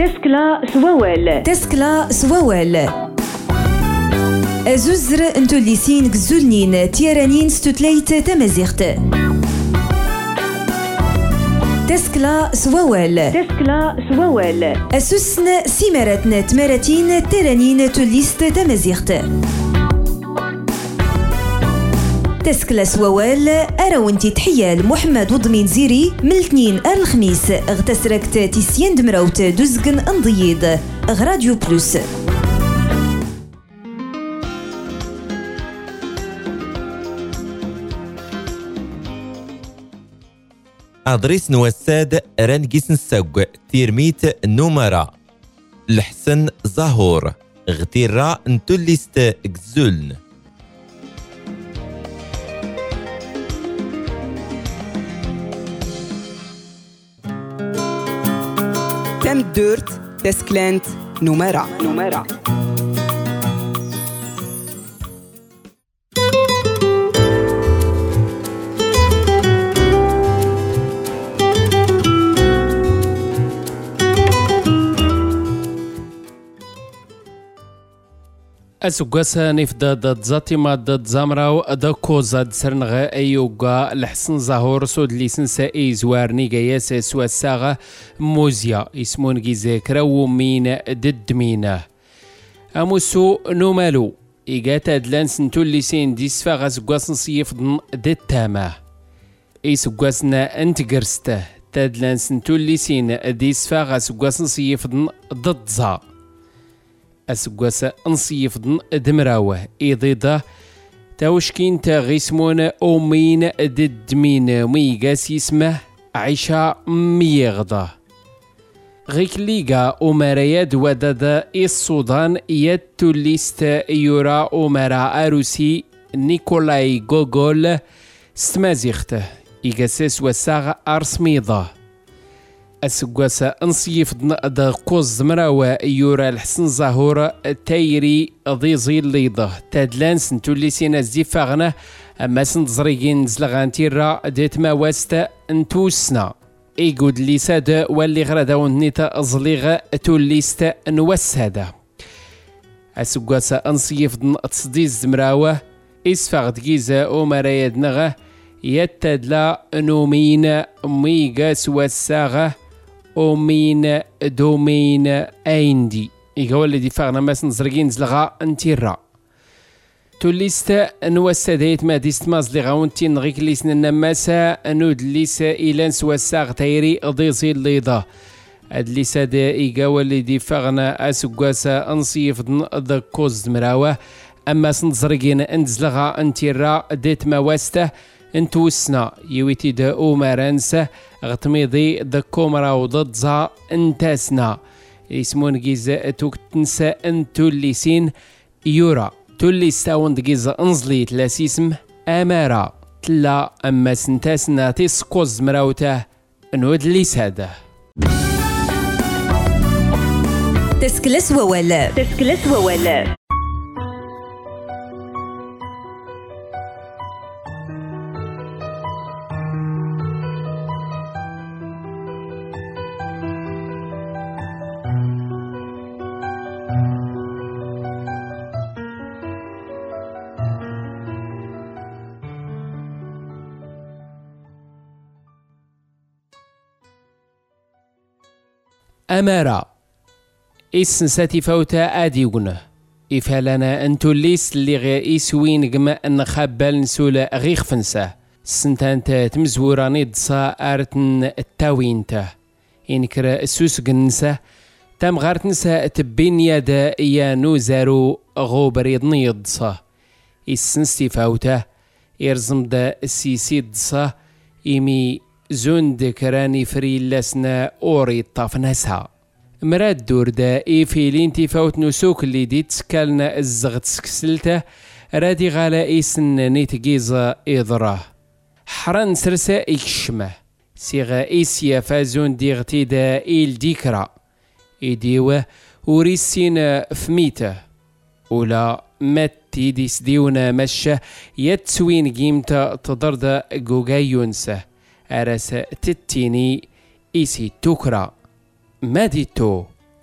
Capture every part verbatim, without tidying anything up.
تسكلا سواوال تسكلا سواوال أزوزر انتو الليسين كزولنين تيرانين ستوتليت تمازيغت تسكلا سواوال تسكلا سواوال أسوسن سيماراتنا تماراتين تيرانين توليست تمازيغت تسكلا سواوال أراونتي تحيال محمد وضمين زيري من الاثنين الخميس اغتسركت تيسيان دمراوت دوزقن انضيض غراديو بلوس. أدريس نوساد رانجيس نسوق تيرميت نومرا الحسن زهور غتيرا نتوليست كزولن تم دورت تسكلانت نومرا نومرا أسوغاسا نفدا داد زاتيما داد زامراو دا كوزا دسرنغا أيوغا الحسن زهور سود ليسنسا اي زوارني غياس سوا الساغا موزيا اسمون غيزاكرا ومين دد مينا أموسو نومالو إيغاتا دلان سنتو الليسين ديسفا غاسوغاس نصيفضن دد تاما إيسوغاسنا انتقرسته تادلان سنتو الليسين ديسفا غاسوغاس نصيفضن دد زا أسقوسا نصيفضن دمراوه إضيضا تاوشكين تا غيسمون أومين ددمين ميقاس يسمه عيشا ميغضا غيك ليغا أمرياد ودادا السودان يتوليست يورا أمرا أروسي نيكولاي غوغول ستمازيخته إيقاسيس وساغ أرسميضا أسقوسا نصيفضن دا قوز مراوة يورا الحسن زهور تايري ضي زي الليضة تادلان سنتو اللي سينا زيفاغنا أما سنتزريقين زلغان تيرا ديت ما واستا نتوسنا إيقود اللي سادا واللي غرادا ونيتا زليغ توليستا نوسادا أسقوسا نصيفضن تصديز مراوة إسفاغ دقيزة ومراياد نغا يتادلا نومين ميغا سواساغا أومين دومين أيندي إيقا اللي دفاغنا ماس نزرقين زلغا انتيرا توليست نوسا دايت ما ديست مازلغا ونتي نغيك ليسنا نماسا نود ليسا إيلان سواساغ تايري ضيزي الليضا هاد ليسا دا إيقا اللي دفاغنا أسقواسا نصيفضن دا كوز مراوة أما سنزرقين انزلغا انتيرا ديت ما واسته انتوسنا يويتي دا اومارانسا غتميضي دا كومرا وضدزا انتاسنا يسمون جيزا توك تنسى انتو الليسين يورا تولي ستاون دقيزا انزلي تلاسيسم امارا تلا اما سنتاسنا تسكوز مراوته نود لي ساده تسكلس وولا تسكلس وولا أمارا إسن ساتي فوتا آديوغن إفالنا أنتو الليس اللي غي إسوين قما أن خابال نسولة غيخ فنسا سنتانتا تمزوراني دصا آرتن التاوينتا إنكرا السوس قنسا تام غارتنسا تبين يادا إيا نوزارو غوبريضني دصا إسن ستيفاوتا إرزم دا السيسي دصا إمي زون دكراني فري لسنا أوري طافناسها مراد دور دا إيفيلين تفاوت نسوك اللي دي تسكالنا الزغت سكسلته رادي غالا إيسن نيتجيزا إضراه حران سرسا إكشمه سيغا إيسيا فازون ديغتي دا إيل ديكرا إديوه وريسين فميته ولا ماتي ديس ديونا مشة يتسوين قيمتا تضرد جوجايونسه أرس تتيني إيسي توكرا ماديتو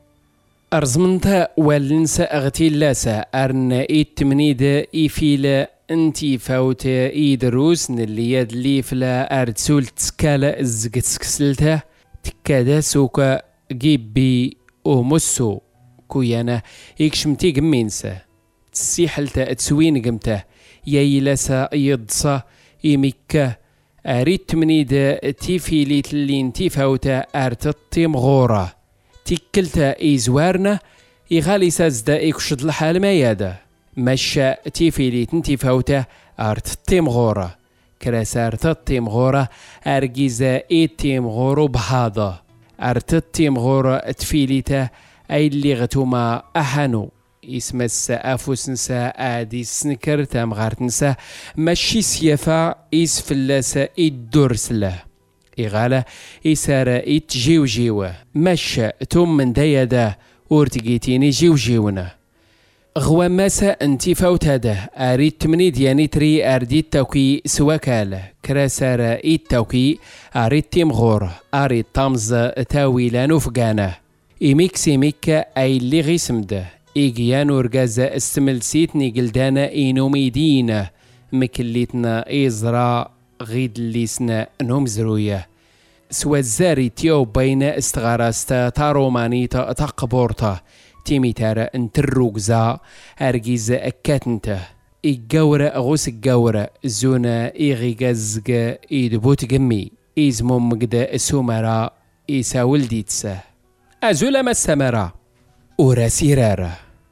أرزمنتا والنسا أغتي لاسا أرن إيد تمنيد إيفيلا انتي فوت إيد روس نلي يد ليفلا أرتسول تسكالا الزقت سكسلتا تكادا سوكا جيبي ومسو كويانا إكشمتي قمينسا تسيحلتا تسوين قمتا يايلاسا يضصا إيميكا أريد تمنيد تيفيلي تلين تيفوتا أرتطي مغورة تيكلتا إيزوارنا إغالي سازدا إيكشد الحال ما يادا مشا تيفيلي تنتيفوتا أرتطي مغورة كراس أرتطي مغورة أرجيزا إيتي مغورو بهذا أرتطي مغورة تفيليتا أي اللي غتوما أحانو اسم السافوس نسا آدي سنكر تامغارت نسا ماشي سيافا إس فلاسا إدورسلا إغالا إسارة إتجيو جيوة ماشا توم من دايدا ورتقيتيني جيو جيونا غوا ماسا انتي فوت هذا أريد تمني دياني تري أرديد توكي سواكالا كراسارة إيد توكي أريد تيمغور أريد طامز تاويلانو فقانا إيميكسي ميكا أي اللي غيسمده إيجيان ورقازة استملسيتني قلدانا إينو ميدينا مكليتنا إزرا غيد الليسنا نوم زروية سوى الزاري تيو بين استغاراستا تارومانيتا تقبورتا تيميتارا انتروقزا أرقيزة أكاتنتا إيقاورة أغوس إيقاورة زونا إيغيقازق إيدبوت قمي إيزمو مقدا سومرا إيسا ولديتسا أزولا ما السمرا ورا سيرارة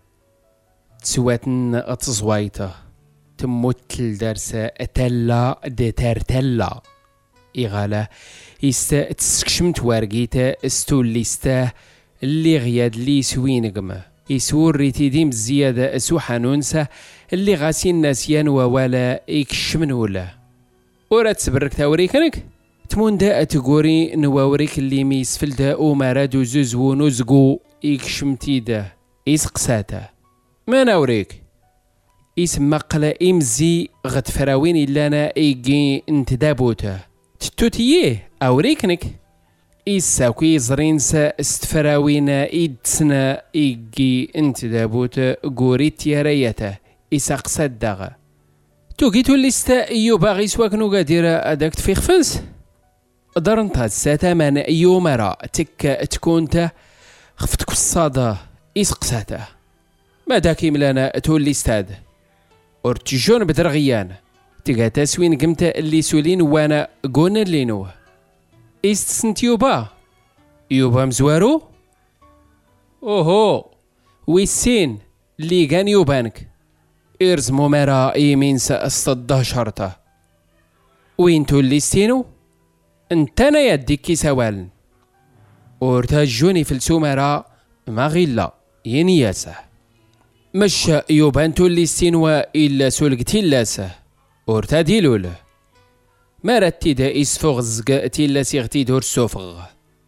تسواتن أتصوايته تموت الدرسة تلا دتار تلا إغالا إستا تسكشمت وارقيتا استوليستا اللي غياد لي سوينقم يسور ريتي ديم الزيادة سوحانونسا اللي غاسين ناسيان ووالا إكشمن ولا ورا تسبرك تاوريكنك تمون دا تقوري نواوريك اللي ميسفل دا أمارادو زوزو نزقو إكشمتي دا إسقساتا ما نوريك اسم مقلة إمزي غد فراوين إلانا إيجي انتدابوتا تتوتيه أوريكنك إساوكي زرينسا استفراوينا إدسنا إيجي انتدابوتا قوريت ياريتا إساقسات داغا توقيتو الليستا إيو باغي سواكنو قادرة أداك تفيخ فنس درنتا ساتا من إيو مرا تك تكونتا خفتك الصادة إسقساتا ما داكي ملانا تولي استاد ورتجون بدرغيان تيغا تاسوين قمتا اللي سولين وانا قونا اللينو إستسنت يوبا يوبا مزوارو اوهو ويسين اللي كان يوبانك إرزمو مرا إيمين سأصطده شرطة وين تولي ستينو انتانا يديكي سوالن ورتجوني في السومرا ما غيلا ينياسه مش يوبان تولي ستينوا إلا سولقتي اللاسه ورتادي لوله ما رتي دا إسفوغ زقاتي إلا سيغتي دور السوفغ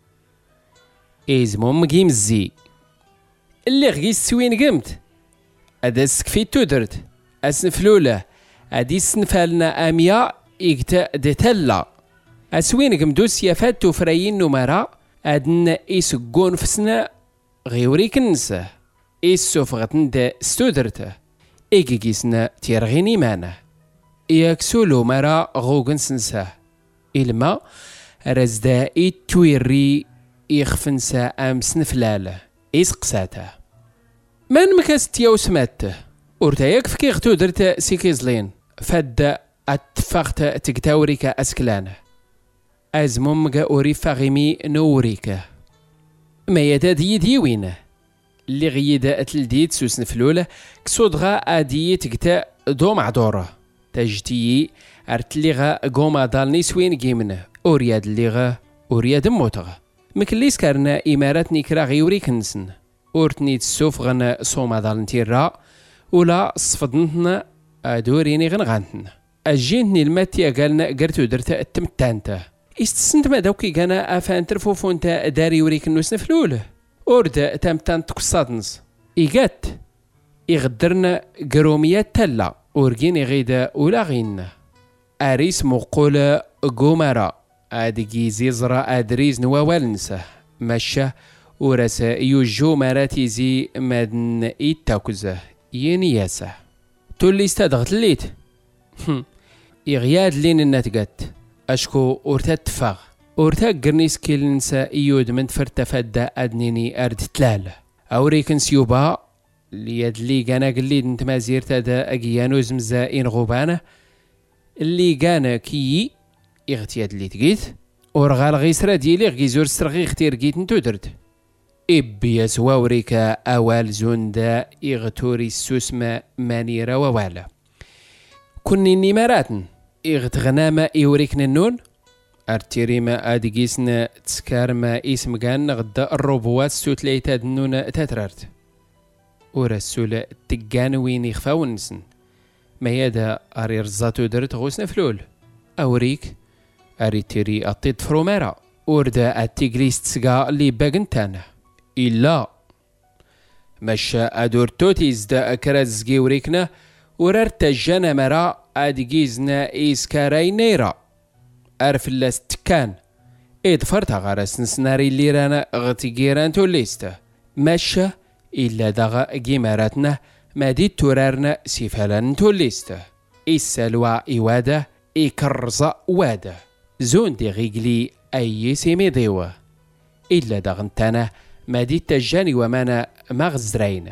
إزمو مقيم الزي اللي غيس سوين قمت أدا سكفيتو درت أسنفلوله أدي سنفالنا أميا إكتا دتلا أسوين قمدو سيافاتو فرايين نمرا أدنا إسقون فسنا غيوريك النسا إسوفغتن دا ستودرته إيكيكيسنا تيرغيني مانا ياكسولو مرا غوغن سنسا إلما رزدا إتويري إخفنسا أم سنفلالة إسقساته من مكاست يو سماته ورتاياك فكي غتو درت سيكيزلين فاد أتفاقت تكتاوريكا أسكلانه أزمومغا أوري فاغيمي نوريكا ما يدادي ديوينه اللي غيدا أتلديد سوسن فلولة كسودغا آدية تكتا دوم عدورة تجتيي أرتليغا قوما دالني سوين جيمنه أورياد الليغا أورياد موتغا مكليس كارنا إمارات نيكرا غيوري كنسن أورتني تسوف غنا صوما دالنتيرا ولا صفدنتنا أدوريني غنغانتنا أجينتني الماتيا قالنا قرتو درتا التمتانتا استسنت ما دوكي كان أفان ترفوفونتا داري وريك النوس نفلوله أورد تامتان تقصادنس إيجات إغدرنا قروميات تلا أورجيني غيدا ولا غينا أريس مقولة قومرا أدقي زيزرا أدريز نواوالنسه مشا ورس يوجو مراتيزي مادن إيتاكوزة ينياسة تولي استدغت الليت إغياد لين النتقات أشكو أورتا تفاغ أورتا قرنيس كيلنسا إيود من فرتفاد أدنيني أرد تلالة أوريكن سيوبا لياد لي كان قليد نتمازير تادا أجيانو زمزا إن غوبانة اللي كان كي إغتياد اللي تقيت ورغال غيسرا ديالي غيزور سرغي اختير قيت نتودرد إبيا سواوريكا أوال زوندا إغتوري السوسما مانيرا ووالا كوني نيماراتن إغتغناما إوريكنا النون أرتيريما أدقيسنا تسكارما اسم كان غدا الروبوات سوت ليتاد النون تاترارت ورسول تقان وين يخفاو النسن ما يدا أري رزاتو درت غوسنا فلول أوريك أري تيري أطيد فرومارا وردا التيغريس تسقا اللي باقنتانا إلا مشا أدور توتيز دا أكرازقي وريكنا ورارتا جانا مرا أدقيزنا إيسكاراي نيرا أرف اللاس تكان إدفرتا غارس نسناري اللي رانا غتيقيران توليستا مشا إلا داغا جيماراتنا ما دي تورارنا سيفالان توليستا إسالوا إوادا إكرزا وادا زون دي غيقلي أي سيمي ديوة إلا داغنتانا ما دي تجاني ومانا مغزرين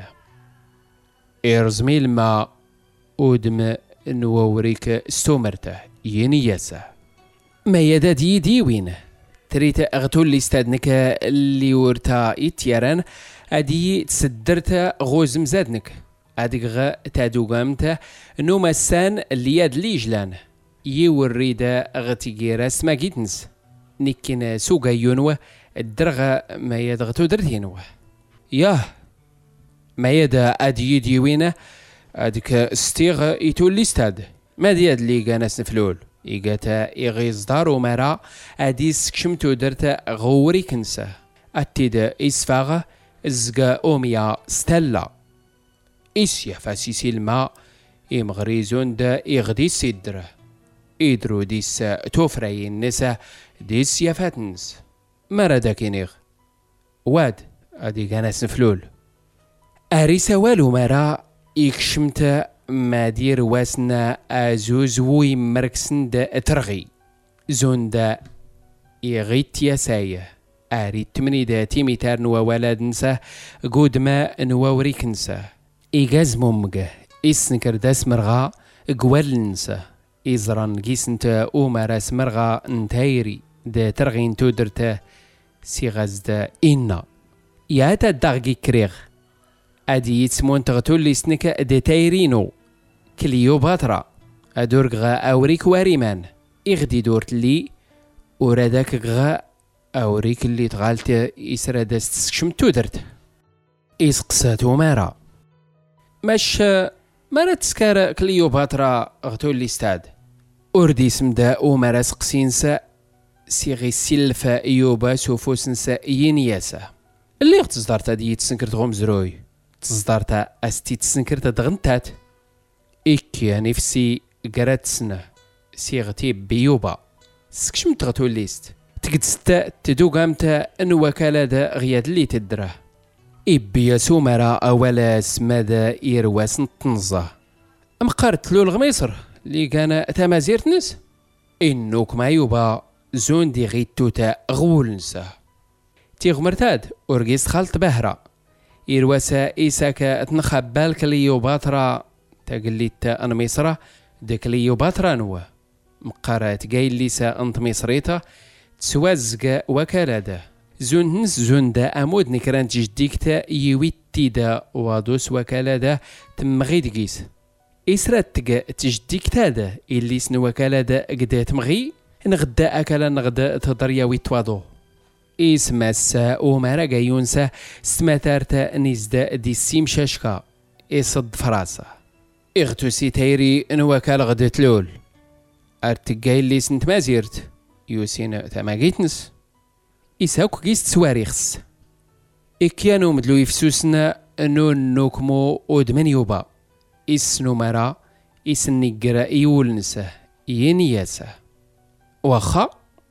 إرزميل ما أودم نووريك ستومرته ينياسة ما يدا دي ديوين تريت أغتول لي استادنك اللي ورتا إتياران أدي تسدرت غوز مزادنك أدي غا تادوغامتا نو مسان اللي ياد لي جلان يوريدا غتيجيرا سما جيتنس نيكين سوغا يونوا الدرغة ما يدغتو دردينوا ياه ما يدا أدي ديوينة أديك ستيغ يتولي استاد ما دياد لي غاناس نفلول إيغاتا إغيز دارو مرا أدي سكشمتو درتا غوري كنسا أتيدا إسفاغا زغا أوميا ستلا إسيا فاسيسي الماء إمغريزون دا إغدي سيدره إدرو ديس توفري النسا ديس يفاتنس مرا داكينيغ واد أدي غاناس نفلول أريسا والو مرا إكشمتا ما دير واسنا أزوز وي مركسن دا ترغي زون دا إغيت ياسايه أريد تمني دا تيميتار نوا ولاد نسا قود ما نواوري كنسا إيغاز ممجه إسنكر داس مرغا قوال نسا إزران جيسنتا أوماراس مرغا نتايري دا ترغين تودرتا سيغاز دا إنا ياتا داغي كريغ أدي يتسمون تغتولي سنكا دا تايرينو كليوباترا أدورغا أوريك واريمان إغدي دورت لي وراداك غا أوريك اللي تغالت إسرا داست سكشمتو درت إسقساتو مارا مش مارا تسكار كليوباترا غتولي استاد أردي سمدا أو مارا سقسينسا سيغي سيلفا إيوبا سوفوسنسا ينياسا اللي غتصدارتا دي تسنكرت غوم زروي تصدارتا أستي تسنكرت دغنتات إكيا نفسي قرات سنة سيغتي بيوبا سكشمت غتولي است تقد ستا تدوغامتا ان وكالة دا غياد اللي تدره إبيا سومرا أولا سمادا إيرواس نطنزة أم قارت لو الغميصر اللي كان تمازيرت نس إنوك ما يوبا زون دي غيد توتا غول نسا تيغ مرتاد أورغيس خالت بهرا إيرواسا إيساكا تنخبال كليوباترا تاقليت أنا ميصرا دا كليوباترا نوا مقارات جاي ليسا أنت ميصريتا تسوازق وكالة زون نس زون دا أمود نكران تجديكتا يويتي دا وادوس وكالة دا تمغي دقيس إسرات تقا تجديكتا دا إلي سنو وكالة دا قدا تمغي نغدا أكلا نغدا تضريا ويتوادو إسما السا ومارا قايونسا سماتارتا نزدا دي السيم شاشكا إصد فراسة إغتوسي تايري نوكال غدا تلول أرتقاي اللي سنت مازيرت يوسين تماقيتنس إساوك قيست سواريخس إكيانو مدلو يفسوسنا نون نوكمو أودمن يوبا إسنو مرا إسنقرا إيولنسا ينياسا واخا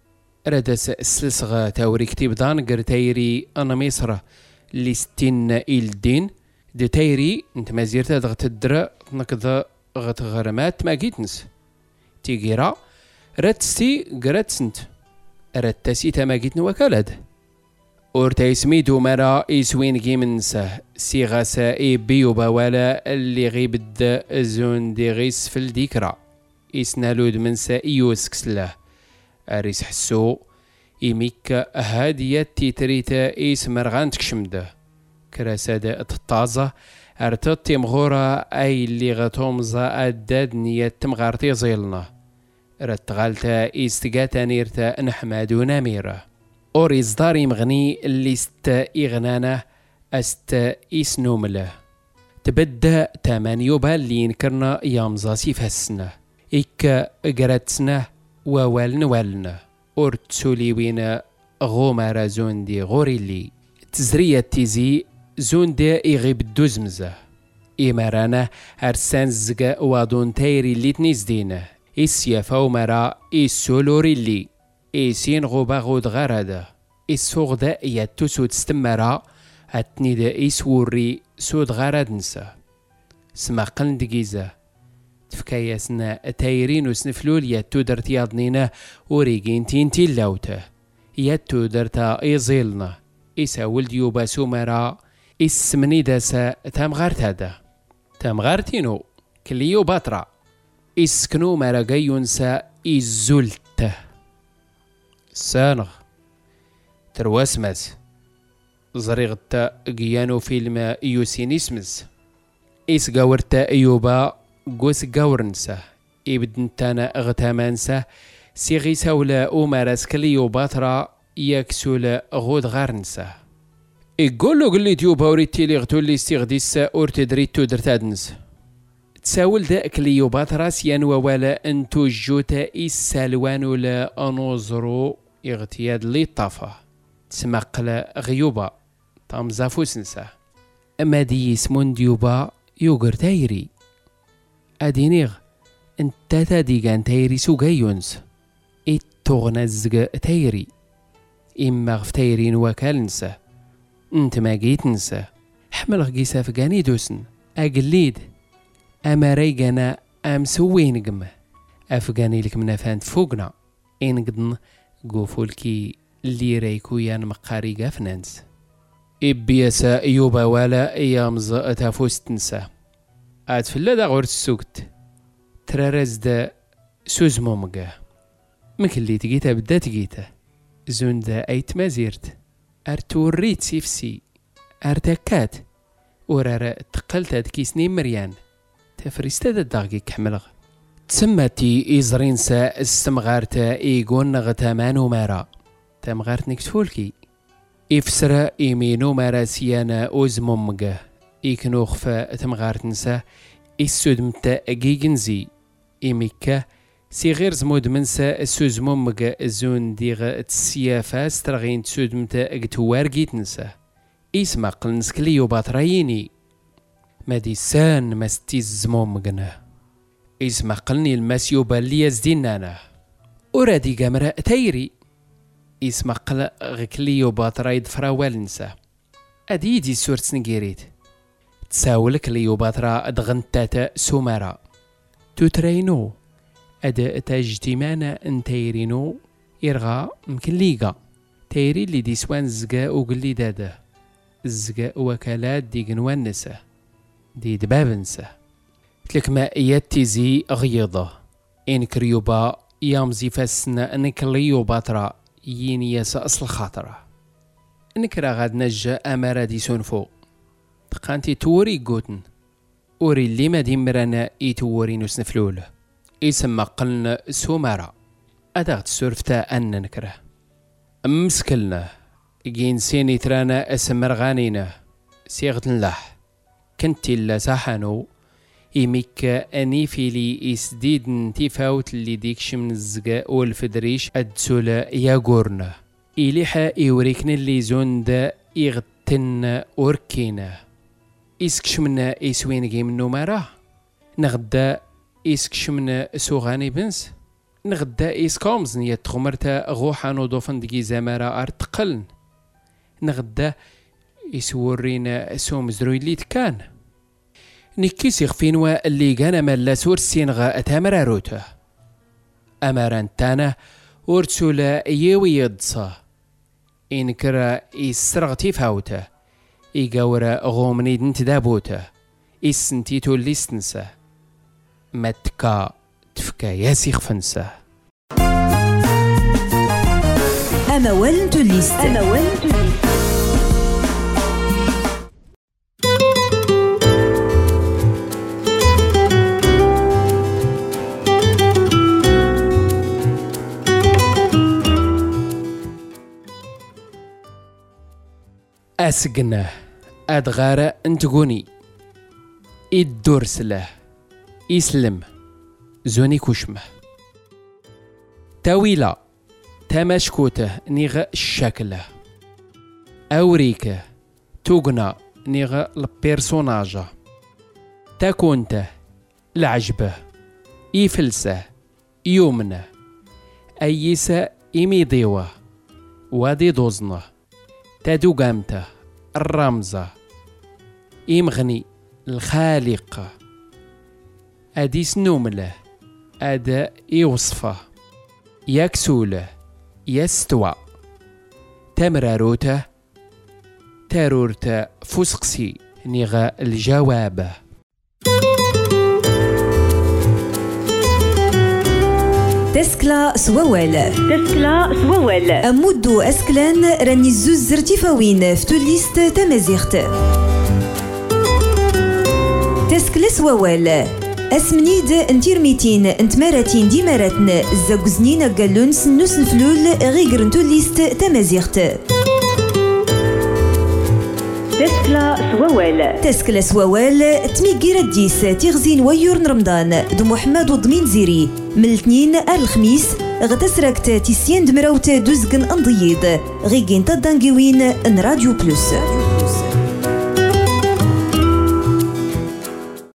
ردس السلسغ تاوري كتيب دان قرتايري أنا مصر اللي ستين إل دين دي تايري انت ما زيرتا دغت الدرا نكذا غت غرمات ما جيتنس تيجيرا رتستي قرتسنت رتسي تما جيتن وكالد أورتا اسميدو مرا إسوين جيمنسه سيغاسا إي بيو باوالا اللي غيبد زون دي غيس في الديكرا إسنالود منسا إيوسكسله أريس حسو إيميك هادية تيتريتا إيس مرغان تكشمده كراسادة الطازة أرتطي مغورة أي اللي غتومزا أداد نية تمغارتي زيلنا رتغالتا إستقاتا نيرتا نحمادو ناميرة أوري إصداري مغني اللي ست إغنانه أست إسنومله تبدا تامانيو باللي ينكرنا يامزا سيفهسنه إك قراتسنه ووالن والنا أورتسولي وين غومارا زون دي غوريلي تزرية تيزي زون دي إغيب الدوزمزة إمارانا أرسان زقا وادون تايري اللي تنزدينه إسيافا ومرا إسولوري اللي إسين غوبا غود غرادا إسوغدا ياتو سود استمرا أتنيدا إسوري سود غراد نسا سماقن دقيزة تفكاياسنا تايرين وسنفلول ياتو درت ياضنينا وريقين تينتي اللاوته ياتو درتا إيزيلنا إسا ولديو باسو مرا إسمني داسا تامغارت هذا تامغارتينو كليو باطرا إسكنو مرا جايونسا إزولته سانغ ترواسمز زريغتا جيانو فيلم يوسينيسمز إس جاورتا أيوبا جوس جاورنسا إبدنتانا أغتامانسا سيغي ساولا أومارس كليو باطرا يكسولا غود غارنسا إقولو قلي تيوبا وريتي لي غتولي استغديس أورتدريتو درتادنس تساول دا كليو باطرا سيانوا ولا أنتو جوتا إسالوانو لا أنوزرو اغتياد لي طافا تسمقل غيوبا تامزافوس نسا أما دي يسمون ديوبا يوغر تايري أدينيغ انت تاديغان تايري سوغايونس إتوغنزق تايري إما غف تايرين وكالنسا انت ما جيت نسا حمل غيسا فقاني دوسن أقليد أما ريقنا أم سوينقم أفقاني لك منافان فوقنا إنقدن قوفولكي اللي ريكو يان مقاريقا فنانس إبياسا إيوبا والا إيامز أتافوس تنسا أتفلا دا غور السوكت ترارز دا سوز مومقا مكلي تقيتا بدا تقيتا زون دا أيت مازيرت أرتوريت سيفسي أرتاكات ورارا تقلتا دكيسني مريان تفريستا دا داغي كحملغ تسمتي إزرينسا استمغارتا إيقون غتامان مارا تمغارت نكتفولكي إفسرا إيمينو مارا سيانا أوز مومقا إيكنوخفا تمغارت نسا إسودمتا جيجنزي إيميكا سي غير زمود منسا السوز مومقا زون ديغ تسيافا سترغين تسودمتا اجتوار جيت نسا إسما قلنس كليو باطراييني مادي سان مستيز مومقنا إسما قلني الماسيو بالي زدينانا ورادي قامرا تايري إسما قل غكليو باطرايد فراوال نسا أديدي سورت سنجيريت تساول كليو باطرا دغنتاتا سومارا توترينو أدا تاجتمانا انتايرينو إرغا مكليقا تايري اللي ديسوان زقا وقلي دادا زقا وكالات دي قنوان نسا دي دباب نسا تلك ما يتزي غيضة إن كريوبا يامزي فاسنا نكليو باطرا ييني ياسا أصل خاطرة نكرا غاد نجا أمارا دي سونفو تقانتي توري قوتن أوري اللي ما دي مرانا إيتوري نسنفلوله إسما قلنا سومارا أدغت سورفتا أن نكره أمسكلنا جين سيني ترانا أسمر غانينا سيغة الله كنتي اللي ساحانو إيميك أني فيلي إسديد تفاوت اللي ديكش من الزقاء والفدريش أدسولا ياغورنا إليحا إوريكنا اللي زون دا إغتن أوركينا إسكش منا إسوين جيم نومارا نغدا إسكش منا سوغاني بنس نغدا إيسكومز نية تغمرتا غوحا نوضوفن دقي زمارة أرتقلن نغدا يسورينا سوم زرويليت كان نكيس يخفينوا اللي كان مالا سور السينغا أتامر روتا أماران تانا ورتسولا يوي يدصا إنكرا يسرغتي فاوتا إيقاورا غومني دنتدابوتا إسنتيتو الليستنسا متكا تفكا ياسي خفنسا أما ولنتو الليست أما ولنتو الليست أسقنا أدغار انتقوني إدورسله إسلم زوني كشمه تاويلة تمشكوته نيغ الشكله أوريكه توغنا نيغ البيرسوناجة تاكونته العجبه إيفلسه يومنه أيسا إميديوه وادي دوزنه تادو قامته الرمزة إمغني الخالق أديس نومله أدا يوصفه يكسوله يستوى تمراروته تارورته فسقسي نيغا الجواب تسكلا سووال تسكلا سووال أمودو أسكلان راني الزوز ارتفاوين في توليست تمازيغت تسكلا سووال اسمنيد انتيرميتين انتماراتين ديماراتن زاكوزنين قالون سنوس نفلول غيقرن توليست تمازيغت تسكلا سووال تسكلا سووال تميقي رديس تيغزين ويورن رمضان دو محمد وضمين زيري من الاثنين الخميس غتسركت تيسيان دمراوت دوزقن انضييد غيقين تدانقوين ان راديو بلوس.